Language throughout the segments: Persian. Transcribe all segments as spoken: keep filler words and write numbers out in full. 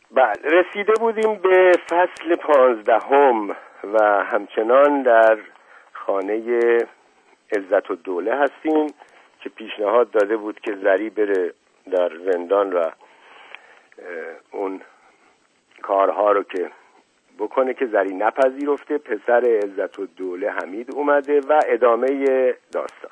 بله، رسیده بودیم به فصل پانزدهم و همچنان در خانه عزت الدوله هستیم که پیشنهاد داده بود که زری بره در زندان و اون کارها رو که بکنه که زری نپذیرفته. پسر عزت الدوله حمید اومده و ادامه داستان.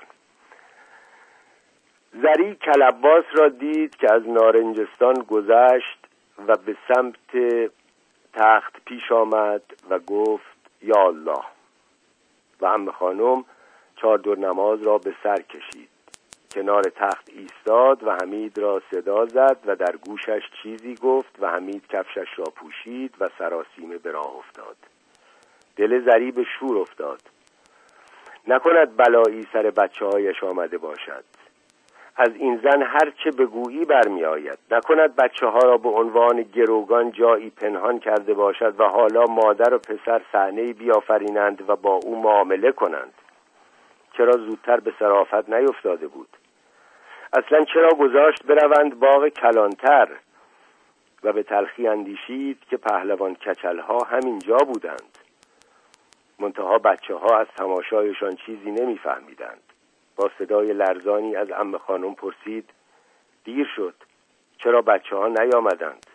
زری کلباس را دید که از نارنجستان گذشت و به سمت تخت پیش آمد و گفت یا الله، و عمه خانم چادر نماز را به سر کشید. کنار تخت ایستاد و حمید را صدا زد و در گوشش چیزی گفت و حمید کفشش را پوشید و سراسیمه به راه افتاد. دل زری به شور افتاد. نکند بلایی سر بچه هایش آمده باشد. از این زن هر چه بگویی برمی آید. نکند بچه ها را به عنوان گروگان جایی پنهان کرده باشد و حالا مادر و پسر صحنه‌ای بیافرینند و با او معامله کنند. چرا زودتر به صرافت نیفتاده بود؟ اصلا چرا گذاشت بروند باغ کلانتر؟ و به تلخی اندیشید که پهلوان کچلها همینجا بودند. منتها بچه ها از تماشایشان چیزی نمی فهمیدند. با صدای لرزانی از عمه خانم پرسید دیر شد، چرا بچه ها نیامدند؟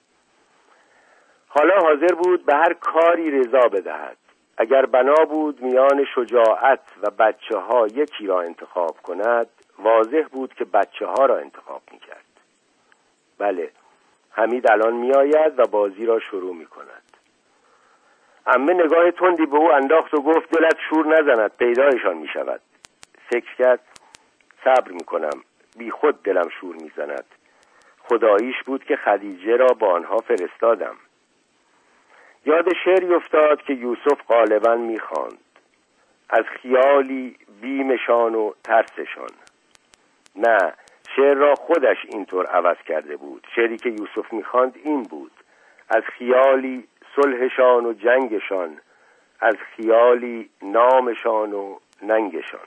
حالا حاضر بود به هر کاری رضا بدهد. اگر بنا بود میان شجاعت و بچه ها یکی را انتخاب کند، واضح بود که بچه ها را انتخاب میکرد. بله، حمید الان میآید و بازی را شروع میکند. عمه نگاه تندی به او انداخت و گفت دلت شور نزند، پیدایشان میشود. فکر کرد صبر میکنم، بی خود دلم شور میزند. خداییش بود که خدیجه را با آنها فرستادم. یاد شعری افتاد که یوسف غالباً میخواند: از خیالی بیمشان و ترسشان. نه، شعر را خودش اینطور عوض کرده بود. شعری که یوسف میخواند این بود: از خیالی صلحشان و جنگشان، از خیالی نامشان و ننگشان.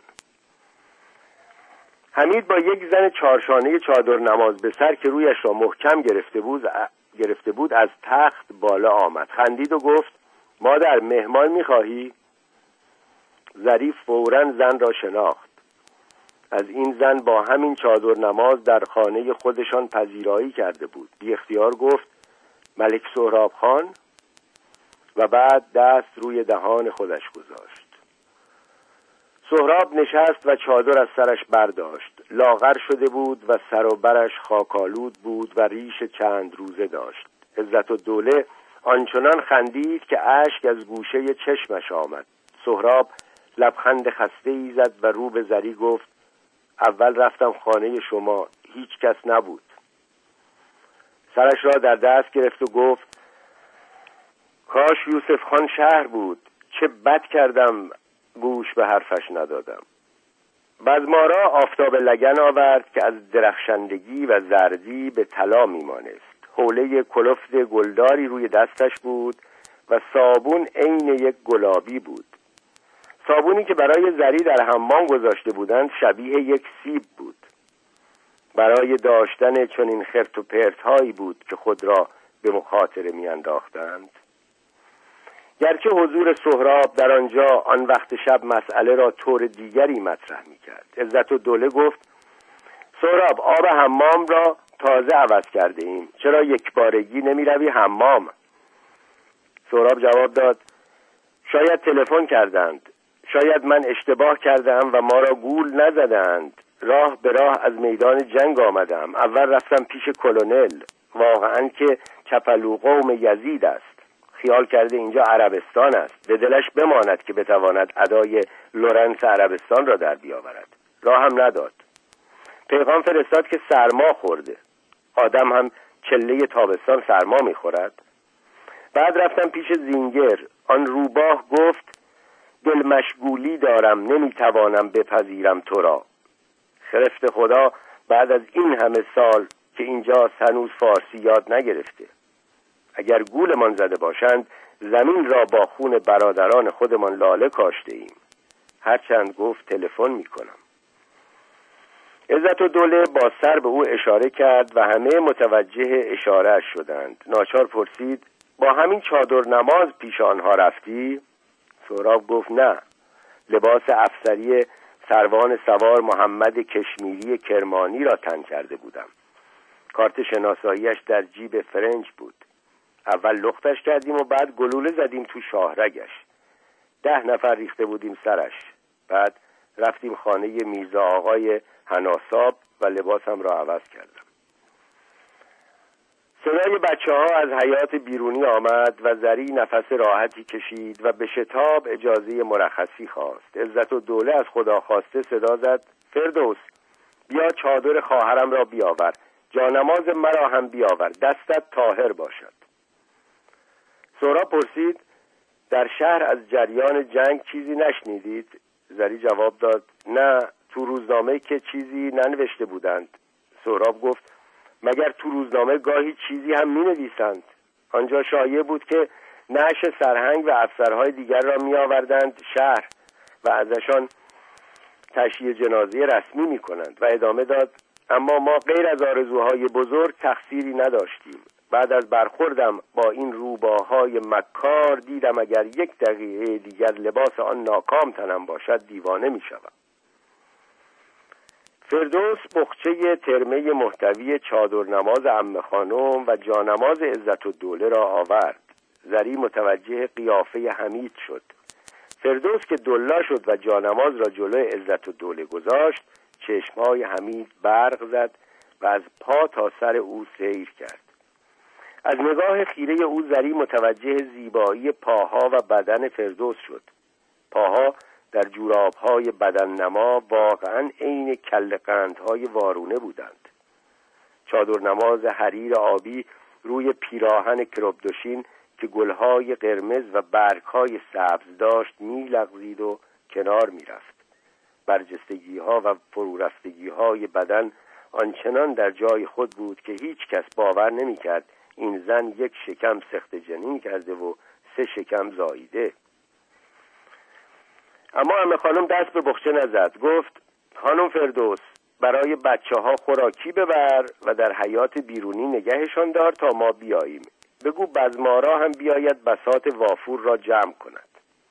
حمید با یک زن چارشانه چادر نماز به سر که رویش را محکم گرفته بود گرفته بود از تخت بالا آمد. خندید و گفت مادر، مهمان میخواهی؟ ظریف فوراً زن را شناخت. از این زن با همین چادر نماز در خانه خودشان پذیرایی کرده بود. بی اختیار گفت ملک سهراب خان و بعد دست روی دهان خودش گذاشت. سهراب نشست و چادر از سرش برداشت. لاغر شده بود و سر و برش خاکالود بود و ریش چند روزه داشت. عزت الدوله آنچنان خندید که اشک از گوشه چشمش آمد. سهراب لبخند خسته‌ای زد و رو به زری گفت اول رفتم خانه شما، هیچ کس نبود. سرش را در دست گرفت و گفت کاش یوسف خان شهر بود، چه بد کردم گوش به حرفش ندادم. بزمارا آفتاب لگن آورد که از درخشندگی و زردی به طلا میمانست. حوله کلفت گلداری روی دستش بود و صابون عین یک گلابی بود. صابونی که برای زری در حمام گذاشته بودند شبیه یک سیب بود. برای داشتن چنین خرت و پرت هایی بود که خود را به مخاطره می انداختند. گرچه حضور سهراب در آنجا آن وقت شب مسئله را طور دیگری مطرح می کرد. عزت الدوله گفت سهراب، آب حمام را تازه عوض کرده ایم، چرا یک بارگی نمی روی حمام؟ سهراب جواب داد شاید تلفن کردند، شاید من اشتباه کردم و ما را گول نزدند. راه به راه از میدان جنگ آمدم. اول رفتم پیش کلونل، واقعا که چپلو قوم یزید است. خیال کرده اینجا عربستان است، به دلش بماند که بتواند ادای لورنس عربستان را در بیاورد. راه هم نداد. پیغام فرستاد که سرما خورده. آدم هم چله تابستان سرما میخورد. بعد رفتم پیش زینگر. آن روباه گفت دل مشغولی دارم، نمیتوانم بپذیرم تو را. خرفت خدا بعد از این همه سال که اینجا هنوز فارسی یاد نگرفته. اگر گولمان زده باشند زمین را با خون برادران خودمان لاله کاشته ایم. هرچند گفت تلفن میکنم. عزتالدوله با سر به او اشاره کرد و همه متوجه اشاره‌اش شدند. ناچار پرسید: با همین چادر نماز پیش آنها رفتی؟ سهراب گفت: نه، لباس افسری سروان سوار محمد کشمیری کرمانی را تن کرده بودم. کارت شناساییش در جیب فرنج بود. اول لختش کردیم و بعد گلوله زدیم تو شاهرگش. ده نفر ریخته بودیم سرش. بعد رفتیم خانه میرزا آقای حناساب و لباسم را عوض کردم. صدای بچه ها از حیاط بیرونی آمد و زری نفس راحتی کشید و به شتاب اجازه مرخصی خواست. عزتالدوله از خدا خواسته صدا زد: فردوس، بیا چادر خواهرم را بیاور، جانماز مرا هم بیاور، دستت طاهر باشد. سهراب پرسید: در شهر از جریان جنگ چیزی نشنیدید؟ زری جواب داد: نه، تو روزنامه که چیزی ننوشته بودند. سهراب گفت: مگر تو روزنامه گاهی چیزی هم می نویسند؟ آنجا شایع بود که نعش سرهنگ و افسرهای دیگر را می آوردند شهر و ازشان تشییع جنازه رسمی می کنند. و ادامه داد: اما ما غیر از آرزوهای بزرگ تقصیری نداشتیم. بعد از برخوردم با این روباهای مکار دیدم اگر یک دقیقه دیگر لباس آن ناکام تنم باشد دیوانه می شوم. فردوس بخچه ترمه محتوی چادر نماز عمه خانم و جانماز عزتالدوله را آورد. زری متوجه قیافه حمید شد. فردوس که دلا شد و جانماز را جلوی عزتالدوله گذاشت، چشمهای حمید برق زد و از پا تا سر او سیر کرد. از نگاه خیره او زری متوجه زیبایی پاها و بدن فردوس شد. پاها در جوراب‌های بدن نما واقعاً عین کله قندهای وارونه بودند. چادر نماز حریر آبی روی پیراهن کربدوشین که گلهای قرمز و برگهای سبز داشت می‌لغزید و کنار می‌رفت. برجستگی‌ها و فرورفتگی‌های بدن آنچنان در جای خود بود که هیچ کس باور نمی‌کرد این زن یک شکم سخت جنین کرده و سه شکم زاییده. اما عمه خانم دست به بخچه نزد. گفت: خانم فردوس، برای بچه ها خوراکی ببر و در حیاط بیرونی نگهشان دار تا ما بیاییم. بگو بزمارا هم بیاید بساط وافور را جمع کند.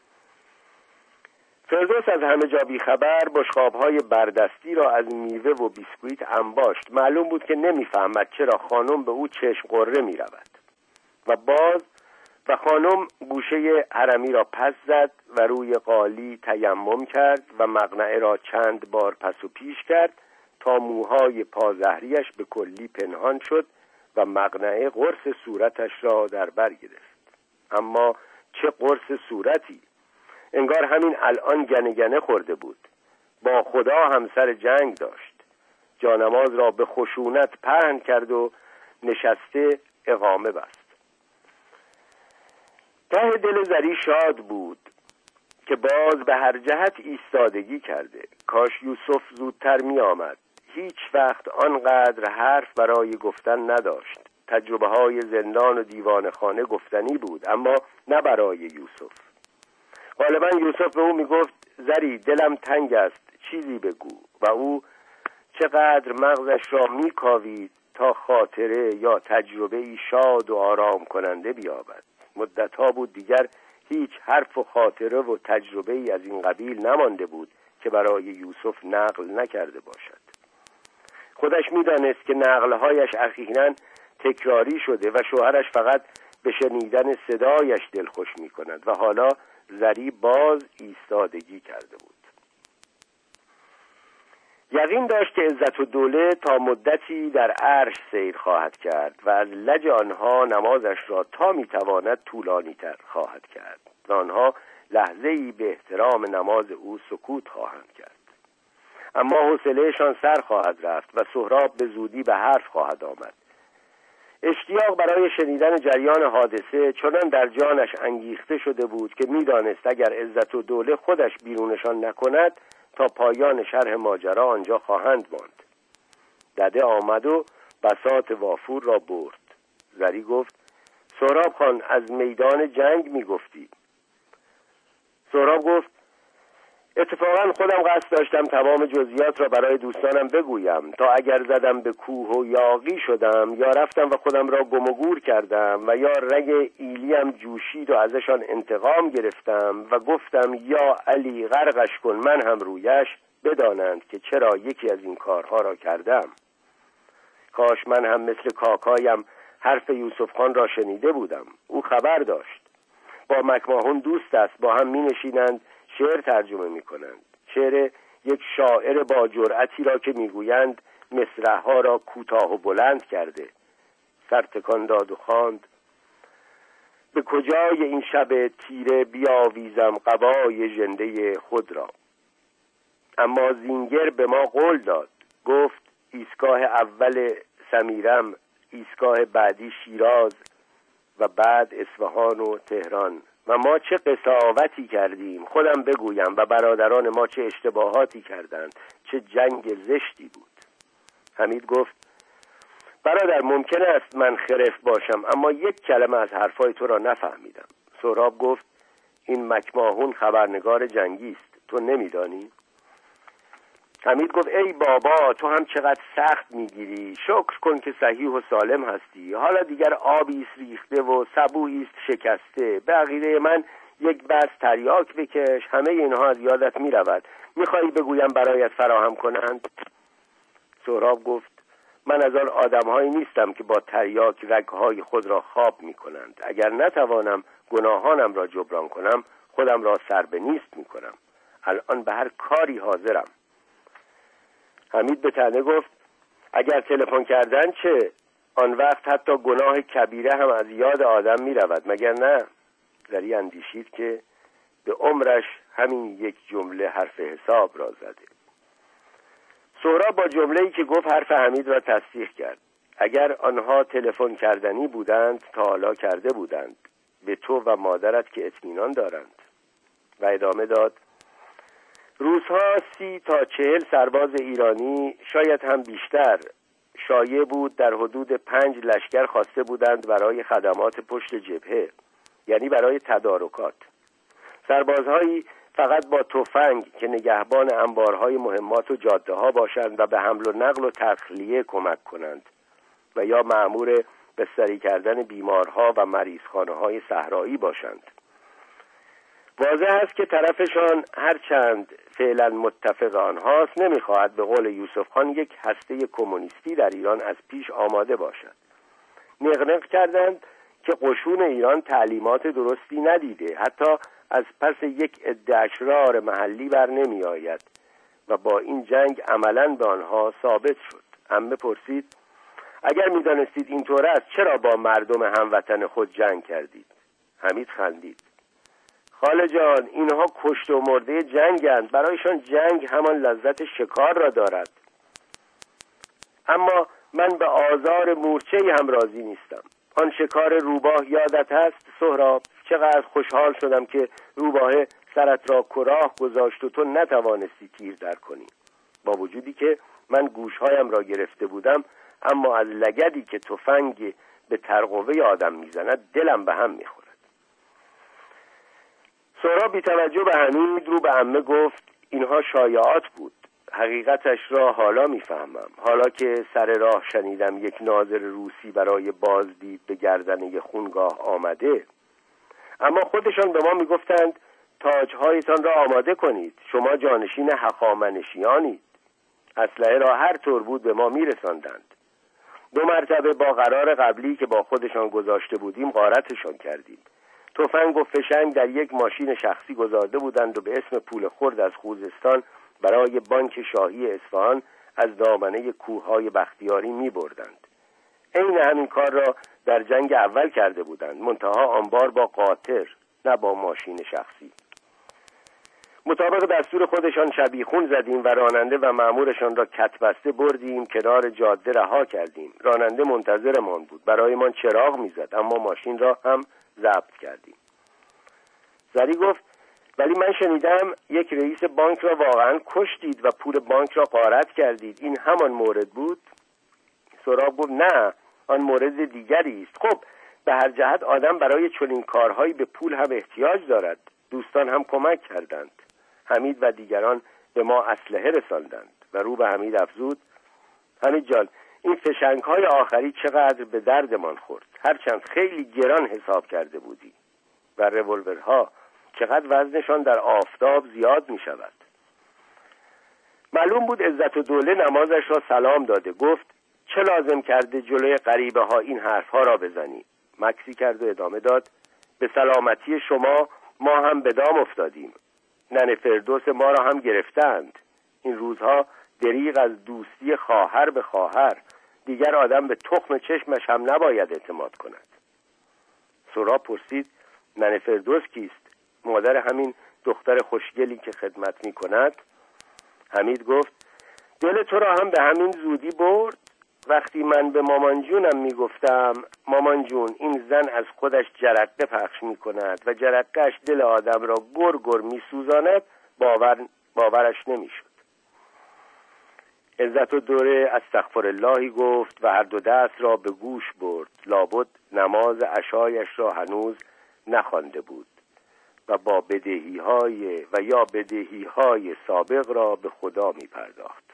فردوس از همه جا بیخبر بشقاب‌های بردستی را از میوه و بیسکویت انباشت. معلوم بود که نمیفهمد چرا خانم به او چشم قره می رود. و باز و خانم گوشه حرمی را پس زد و روی قالی تیمم کرد و مقنعه را چند بار پس و پیش کرد تا موهای پازهریش به کلی پنهان شد و مقنعه قرص صورتش را در بر گرفت. اما چه قرص صورتی! انگار همین الان گنه گنه خورده بود. با خدا همسر جنگ داشت. جانماز را به خشونت پهن کرد و نشسته اقامه بست. ته دل زری شاد بود که باز به هر جهت ایستادگی کرده. کاش یوسف زودتر می آمد. هیچ وقت آنقدر حرف برای گفتن نداشت. تجربه های زندان و دیوان خانه گفتنی بود، اما نه برای یوسف. غالبا یوسف به او می گفت: زری دلم تنگ است، چیزی بگو. و او چقدر مغزش را می کاوید تا خاطره یا تجربه شاد و آرام کننده بیابد. مدتها بود دیگر هیچ حرف و خاطره و تجربه ای از این قبیل نمانده بود که برای یوسف نقل نکرده باشد. خودش می‌دانست که نقل‌هایش اخیراً تکراری شده و شوهرش فقط به شنیدن صدایش دلخوش می‌کند و حالا زری باز ایستادگی کرده بود. یقین داشت که عزتالدوله تا مدتی در عرش سیر خواهد کرد و از لج آنها نمازش را تا میتواند طولانی تر خواهد کرد و آنها لحظه‌ای به احترام نماز او سکوت خواهند کرد. اما حوصله‌شان سر خواهد رفت و سهراب به زودی به حرف خواهد آمد. اشتیاق برای شنیدن جریان حادثه چنان در جانش انگیخته شده بود که میدانست اگر عزتالدوله خودش بیرونشان نکند تا پایان شرح ماجرا آنجا خواهند ماند. دده آمد و بساط وافور را برد. زری گفت: سهراب خان، از میدان جنگ میگفتی. سهراب گفت: اتفاقا خودم قصد داشتم تمام جزئیات را برای دوستانم بگویم تا اگر زدم به کوه و یاغی شدم یا رفتم و خودم را گم و گور کردم و یا رگ ایلیم جوشید و ازشان انتقام گرفتم و گفتم یا علی غرقش کن من هم رویش، بدانند که چرا یکی از این کارها را کردم. کاش من هم مثل کاکایم حرف یوسف خان را شنیده بودم. او خبر داشت. با مکماهون دوست است، با هم می نشینند، شعر ترجمه می کنند. شعر یک شاعر با جرأتی را که می گویند مصرع‌ها را کوتاه و بلند کرده. سر تکان داد و خواند: به کجای این شب تیره بیاویزم قبای ژنده خود را. اما زینگر به ما قول داد، گفت ایستگاه اول سمیرم، ایستگاه بعدی شیراز و بعد اصفهان و تهران. و ما چه قساوتی کردیم، خودم بگویم، و برادران ما چه اشتباهاتی کردند، چه جنگ زشتی بود. حمید گفت: برادر ممکن است من خرف باشم، اما یک کلمه از حرفای تو را نفهمیدم. سهراب گفت: این مکماهون خبرنگار جنگی است، تو نمیدانی؟ حمید گفت: ای بابا، تو هم چقدر سخت میگیری. شکر کن که صحیح و سالم هستی. حالا دیگر آبی است ریخته و سبویی است شکسته. به عقیده من یک بس تریاک بکش، همه اینها از یادت میرود. میخوایی بگویم برایت فراهم کنند؟ سهراب گفت: من از آن آدمهایی نیستم که با تریاک رگهای خود را خواب میکنند. اگر نتوانم گناهانم را جبران کنم، خودم را سر به نیست میکنم. الان به هر کاری حاضرم. حمید به طعنه گفت: اگر تلفن کردن چه؟ آن وقت حتی گناه کبیره هم از یاد آدم می رود، مگر نه؟ زری اندیشید که به عمرش همین یک جمله حرف حساب را زده. سهراب با جمله‌ای که گفت حرف حمید را تصدیق کرد. اگر آنها تلفن کردنی بودند تا حالا کرده بودند، به تو و مادرت که اطمینان دارند. و ادامه داد: روزها سی تا چهل سرباز ایرانی، شاید هم بیشتر، شایع بود در حدود پنج لشکر خواسته بودند برای خدمات پشت جبهه، یعنی برای تدارکات. سربازهایی فقط با تفنگ که نگهبان انبارهای مهمات و جاده ها باشند و به حمل و نقل و تخلیه کمک کنند و یا مأمور بستری کردن بیمارها و مریضخانه های صحرایی باشند. واضح است که طرفشان هرچند فعلا متفق آنهاست، نمیخواهد به قول یوسف خان یک هسته کمونیستی در ایران از پیش آماده باشد. نقنق کردند که قشون ایران تعلیمات درستی ندیده، حتی از پس یک عده اشرار محلی بر نمی آید و با این جنگ عملاً به آنها ثابت شد. عمه پرسید: اگر می دانستید اینطور است چرا با مردم هموطن خود جنگ کردید؟ حمید خندید: خاله جان، اینها کشت و مرده جنگند، برایشان جنگ همان لذت شکار را دارد. اما من به آزار مورچه‌ای هم راضی نیستم. آن شکار روباه یادت هست سهراب؟ چقدر خوشحال شدم که روباه سرت را کلاه گذاشت و تو نتوانستی تیر در کنی. با وجودی که من گوشهایم را گرفته بودم، اما از لگدی که تفنگ به ترقوه آدم میزند دلم به هم میخورد. سهراب بی توجه به حمید رو به عمه گفت: اینها شایعات بود، حقیقتش را حالا میفهمم. حالا که سر راه شنیدم یک ناظر روسی برای بازدید به گردنه خونگاه آمده. اما خودشان به ما میگفتند تاجهایتان را آماده کنید، شما جانشین هخامنشیانید. اسلحه را هر طور بود به ما میرساندند. دو مرتبه با قرار قبلی که با خودشان گذاشته بودیم غارتشان کردیم. تفنگ و فشنگ در یک ماشین شخصی گذارده بودند و به اسم پول خرد از خوزستان برای بانک شاهی اصفهان از دامنه کوههای بختیاری می بردند. عین همین کار را در جنگ اول کرده بودند، منتها آن بار با قاطر، نه با ماشین شخصی. مطابق دستور خودشان شبیخون زدیم و راننده و مأمورشان را کتبسته بردیم کنار جاده رها کردیم. راننده منتظرمان بود، برایمان چراغ میزد، اما ماشین را هم ضبط کردیم. زری گفت: ولی من شنیدم یک رئیس بانک را واقعا کشتید و پول بانک را غارت کردید، این همان مورد بود؟ سهراب گفت: نه، آن مورد دیگری است. خب به هر جهت آدم برای چنین کارهایی به پول هم احتیاج دارد. دوستان هم کمک کردند. حمید و دیگران به ما اسلحه رساندند و رو به حمید افزود: حمید جان، این فشنگ‌های آخری چقدر به دردمان خورد، هرچند خیلی گران حساب کرده بودی، و رولورها چقدر وزنشان در آفتاب زیاد می شود. معلوم بود عزت و دوله نمازش را سلام داده. گفت: چه لازم کرده جلوی غریبه ها این حرفها را بزنی؟ مکسی کرد و ادامه داد: به سلامتی شما ما هم به دام افتادیم. ننه فردوس ما را هم گرفتند. این روزها دریغ از دوستی خواهر به خواهر، دیگر آدم به تخم چشمش هم نباید اعتماد کند. سهراب پرسید: ننه فردوس کیست؟ مادر همین دختر خوشگلی که خدمت می کند؟ حمید گفت: دل تو را هم به همین زودی برد؟ وقتی من به مامان جونم می گفتم مامان جون این زن از خودش جرقه پخش می کند و جرقهش دل آدم را گر گر می سوزاند، باور باورش نمی شد. عزت و دوله استغفر اللهی گفت و هر دو دست را به گوش برد. لابد نماز عشایش را هنوز نخوانده بود و با بدهی های و یا بدهی های سابق را به خدا می پرداخت.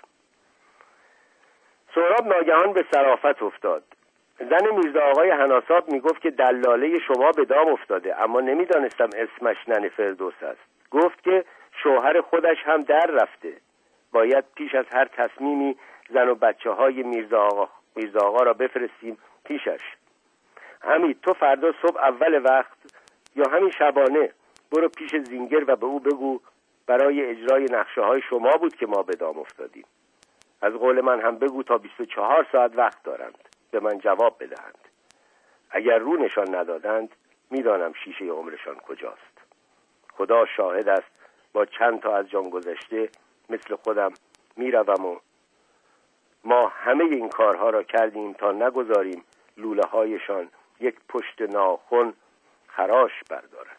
سهراب ناگهان به صرافت افتاد. زن میرزا آقای هناساب می گفت که دلاله شما به دام افتاده، اما نمی دانستم اسمش ننه فردوس است. گفت که شوهر خودش هم در رفته، باید پیش از هر تصمیمی زن و بچه های میرزا آقا, میرزا آقا را بفرستیم پیشش. حمید، تو فردا صبح اول وقت یا همین شبانه برو پیش زینگر و به او بگو برای اجرای نقشه های شما بود که ما به دام افتادیم. از قول من هم بگو تا بیست و چهار ساعت وقت دارند به من جواب بدهند. اگر رو نشان ندادند میدانم شیشه عمرشان کجاست. خدا شاهد است با چند تا از جان گذشته مثل خودم میروم و ما همه این کارها را کردیم تا نگذاریم لوله هایشان یک پشت ناخن خراش بردارد.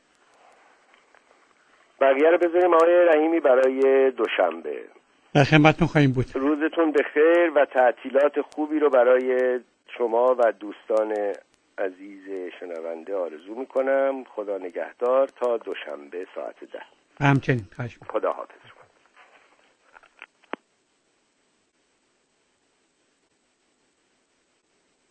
بقیه رو بذاریم آقای رحیمی برای دوشنبه. در خدمتتون خواهیم بود. روزتون بخیر و تعطیلات خوبی رو برای شما و دوستان عزیز شنونده آرزو میکنم. خدا نگهدار تا دوشنبه ساعت ده. همچنین. خواهش می‌کنم. خدا حافظ.